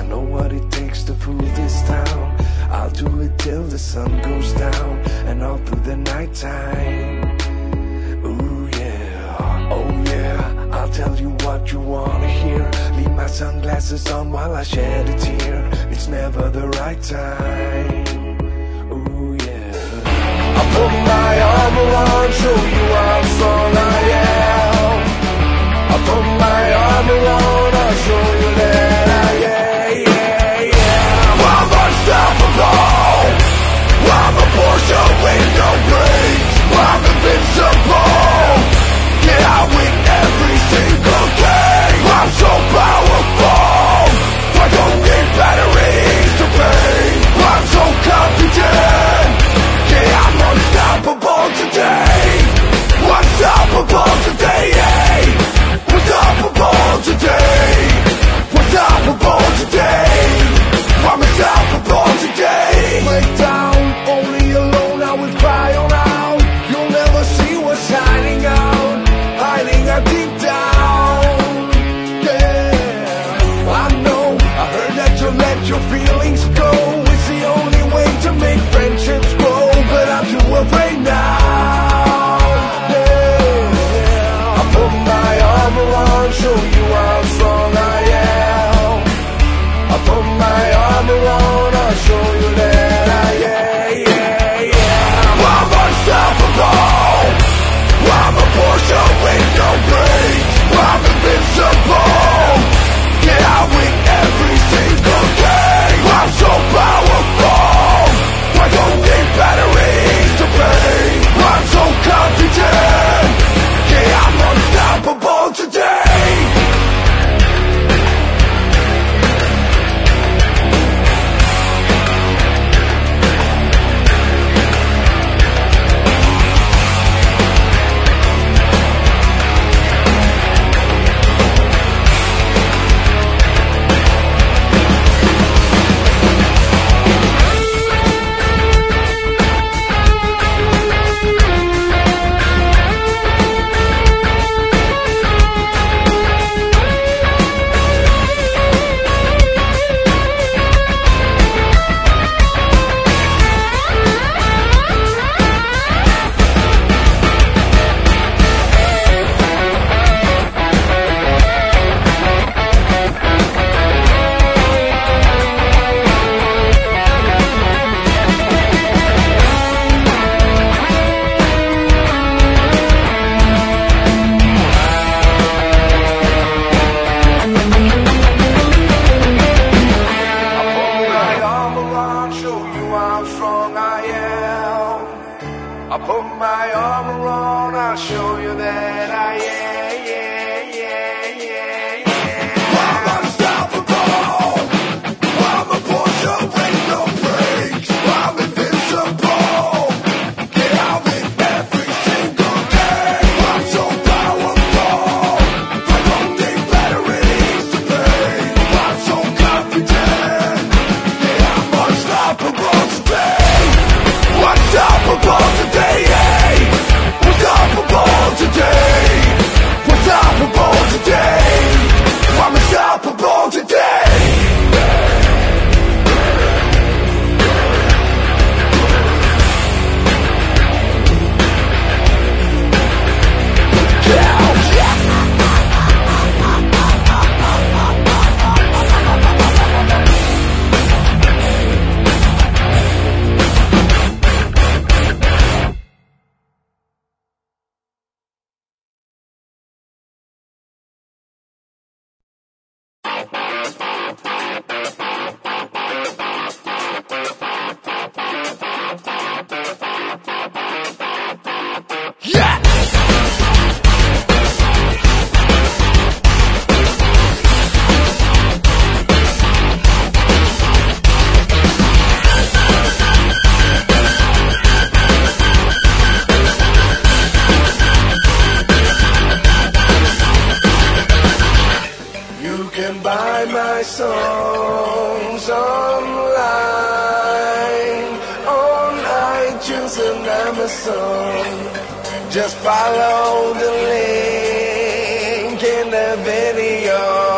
know what it takes to fool this town. I'll do it till the sun goes down and all through the nighttime. Ooh yeah, oh yeah, I'll tell you what you wanna hear. Leave my sunglasses on while I shed a tear. It's never the right time. Ooh yeah, I put my armor on, show you how strong I am. I put my armor on, I'll show you that I am. I'm unstoppable. I'm a Porsche with no brakes. I'm invincible. Yeah, I win every single game. I'm so powerful. I don't need batteries to pay. I'm so confident. Yeah, I'm unstoppable today. Unstoppable today. Unstoppable today. Unstoppable today. I'm unstoppable today. Lay down, only alone I will cry on out. You'll never see what's hiding out deep down. Yeah, I know, I heard that you let your feelings go. It's the only way to make friendships grow, but I'm too afraid now. Yeah, I put my armor on, show you how strong I am. I put my armor on, I'll show you that I am. I'm unstoppable. I'm a Porsche with no brakes. I'm invincible. Yeah, I win every single game. I'm so powerful. I don't need batteries to pay. I'm so confident. Yeah, I'm unstoppable today. I put my armor on, I'll show you that I am. I'm unstoppable. I'm a Porsche with no brakes. I'm invincible. Yeah, I win every single game. I'm so powerful. I don't need batteries to pay. I'm so confident. Yeah, I'm unstoppable today. Unstoppable today. Unstoppable today. Unstoppable today. I'm unstoppable today. Buy my songs online on iTunes and Amazon. Just follow the link in the video.